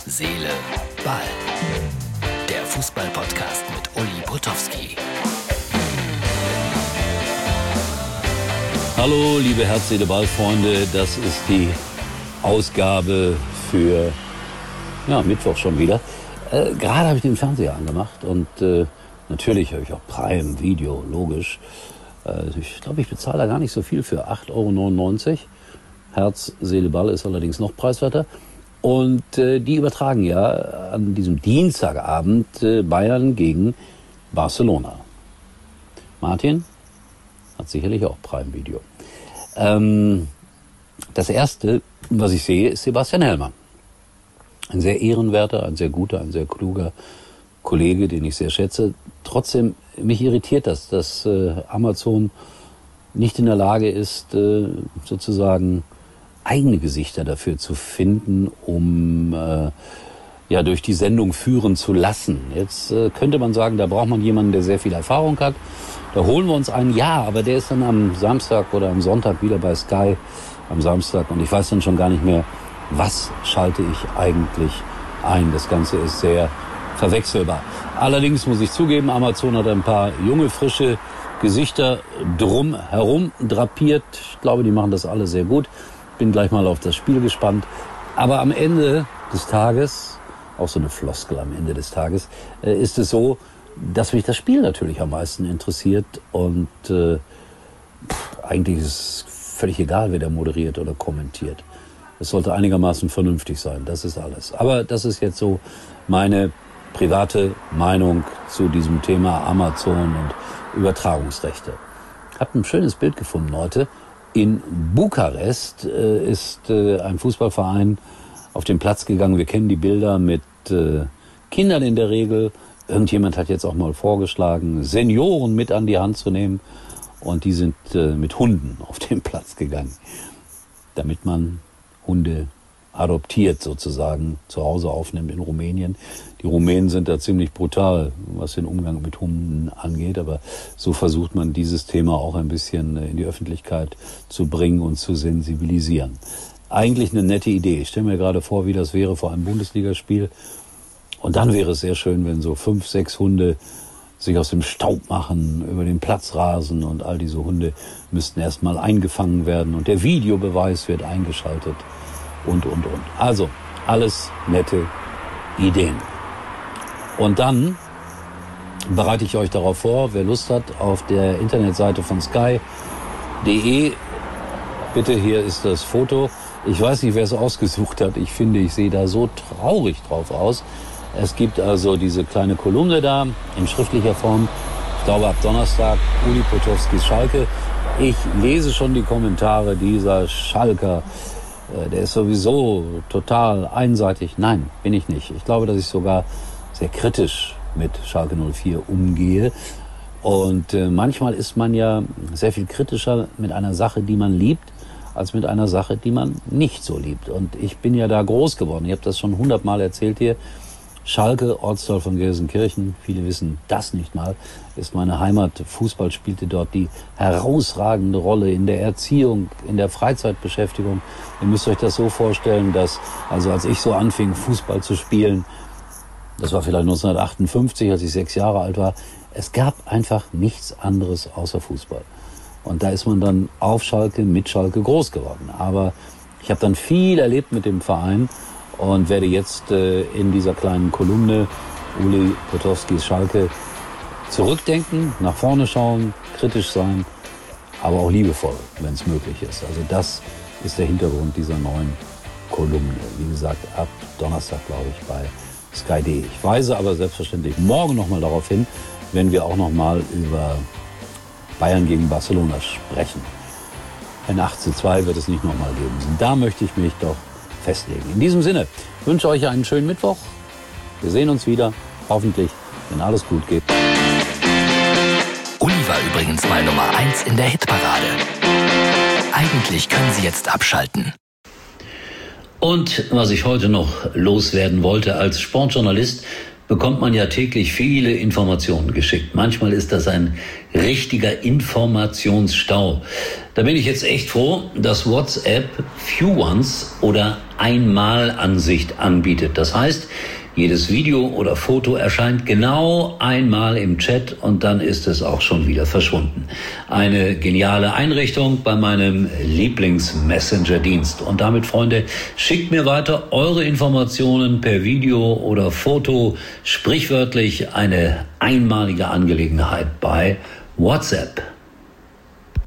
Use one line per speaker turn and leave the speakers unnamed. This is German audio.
Seele, Ball. Der Fußball-Podcast mit Uli Potowski.
Hallo, liebe Herz, Seele, Ball-Freunde. Das ist die Ausgabe für Mittwoch schon wieder. Gerade habe ich den Fernseher angemacht und natürlich habe ich auch Prime Video, logisch. Ich glaube, ich bezahle da gar nicht so viel für 8,99 €. Herz, Seele, Ball ist allerdings noch preiswerter. Und die übertragen ja an diesem Dienstagabend Bayern gegen Barcelona. Martin hat sicherlich auch Prime Video. Das erste, was ich sehe, ist Sebastian Hellmann. Ein sehr ehrenwerter, ein sehr guter, ein sehr kluger Kollege, den ich sehr schätze. Trotzdem, mich irritiert das, dass Amazon nicht in der Lage ist, sozusagen eigene Gesichter dafür zu finden, um durch die Sendung führen zu lassen. Jetzt könnte man sagen, da braucht man jemanden, der sehr viel Erfahrung hat. Da holen wir uns einen, aber der ist dann am Samstag oder am Sonntag wieder bei Sky am Samstag und ich weiß dann schon gar nicht mehr, was schalte ich eigentlich ein. Das Ganze ist sehr verwechselbar. Allerdings muss ich zugeben, Amazon hat ein paar junge, frische Gesichter drumherum drapiert. Ich glaube, die machen das alle sehr gut. Bin gleich mal auf das Spiel gespannt. Aber am Ende des Tages, auch so eine Floskel am Ende des Tages, ist es so, dass mich das Spiel natürlich am meisten interessiert. Und eigentlich ist es völlig egal, wer da moderiert oder kommentiert. Es sollte einigermaßen vernünftig sein, das ist alles. Aber das ist jetzt so meine private Meinung zu diesem Thema Amazon und Übertragungsrechte. Ich habe ein schönes Bild gefunden heute. In Bukarest ist ein Fußballverein auf den Platz gegangen. Wir kennen die Bilder mit Kindern in der Regel. Irgendjemand hat jetzt auch mal vorgeschlagen, Senioren mit an die Hand zu nehmen. Und die sind mit Hunden auf den Platz gegangen, damit man Hunde adoptiert sozusagen, zu Hause aufnimmt in Rumänien. Die Rumänen sind da ziemlich brutal, was den Umgang mit Hunden angeht, aber so versucht man dieses Thema auch ein bisschen in die Öffentlichkeit zu bringen und zu sensibilisieren. Eigentlich eine nette Idee. Ich stelle mir gerade vor, wie das wäre vor einem Bundesligaspiel. Und dann wäre es sehr schön, wenn so 5, 6 Hunde sich aus dem Staub machen, über den Platz rasen und all diese Hunde müssten erstmal eingefangen werden und der Videobeweis wird eingeschaltet und. Also, alles nette Ideen. Und dann bereite ich euch darauf vor, wer Lust hat, auf der Internetseite von sky.de, bitte, hier ist das Foto. Ich weiß nicht, wer es ausgesucht hat. Ich finde, ich sehe da so traurig drauf aus. Es gibt also diese kleine Kolumne da in schriftlicher Form. Ich glaube, ab Donnerstag Uli Potowskis Schalke. Ich lese schon die Kommentare dieser Schalker. Der ist sowieso total einseitig. Nein, bin ich nicht. Ich glaube, dass ich sogar sehr kritisch mit Schalke 04 umgehe. Und manchmal ist man ja sehr viel kritischer mit einer Sache, die man liebt, als mit einer Sache, die man nicht so liebt. Und ich bin ja da groß geworden. Ich habe das schon 100-mal erzählt hier. Schalke, Ortsteil von Gelsenkirchen, viele wissen das nicht mal, ist meine Heimat. Fußball spielte dort die herausragende Rolle in der Erziehung, in der Freizeitbeschäftigung. Ihr müsst euch das so vorstellen, dass, also als ich so anfing, Fußball zu spielen, das war vielleicht 1958, als ich 6 Jahre alt war, es gab einfach nichts anderes außer Fußball. Und da ist man dann auf Schalke, mit Schalke groß geworden. Aber ich habe dann viel erlebt mit dem Verein, und werde jetzt in dieser kleinen Kolumne Uli Potowskis Schalke zurückdenken, nach vorne schauen, kritisch sein, aber auch liebevoll, wenn es möglich ist. Also das ist der Hintergrund dieser neuen Kolumne. Wie gesagt, ab Donnerstag, glaube ich, bei Sky.de. Ich weise aber selbstverständlich morgen nochmal darauf hin, wenn wir auch nochmal über Bayern gegen Barcelona sprechen. Ein 8:2 wird es nicht nochmal geben. Da möchte ich mich doch festlegen. In diesem Sinne wünsche euch einen schönen Mittwoch. Wir sehen uns wieder, hoffentlich, wenn alles gut geht.
Uli war übrigens mal Nummer 1 in der Hitparade. Eigentlich können Sie jetzt abschalten.
Und was ich heute noch loswerden wollte, als Sportjournalist bekommt man ja täglich viele Informationen geschickt. Manchmal ist das ein richtiger Informationsstau. Da bin ich jetzt echt froh, dass WhatsApp Few Once oder Einmalansicht anbietet. Das heißt, jedes Video oder Foto erscheint genau einmal im Chat und dann ist es auch schon wieder verschwunden. Eine geniale Einrichtung bei meinem Lieblings-Messenger-Dienst. Und damit, Freunde, schickt mir weiter eure Informationen per Video oder Foto. Sprichwörtlich eine einmalige Angelegenheit bei WhatsApp.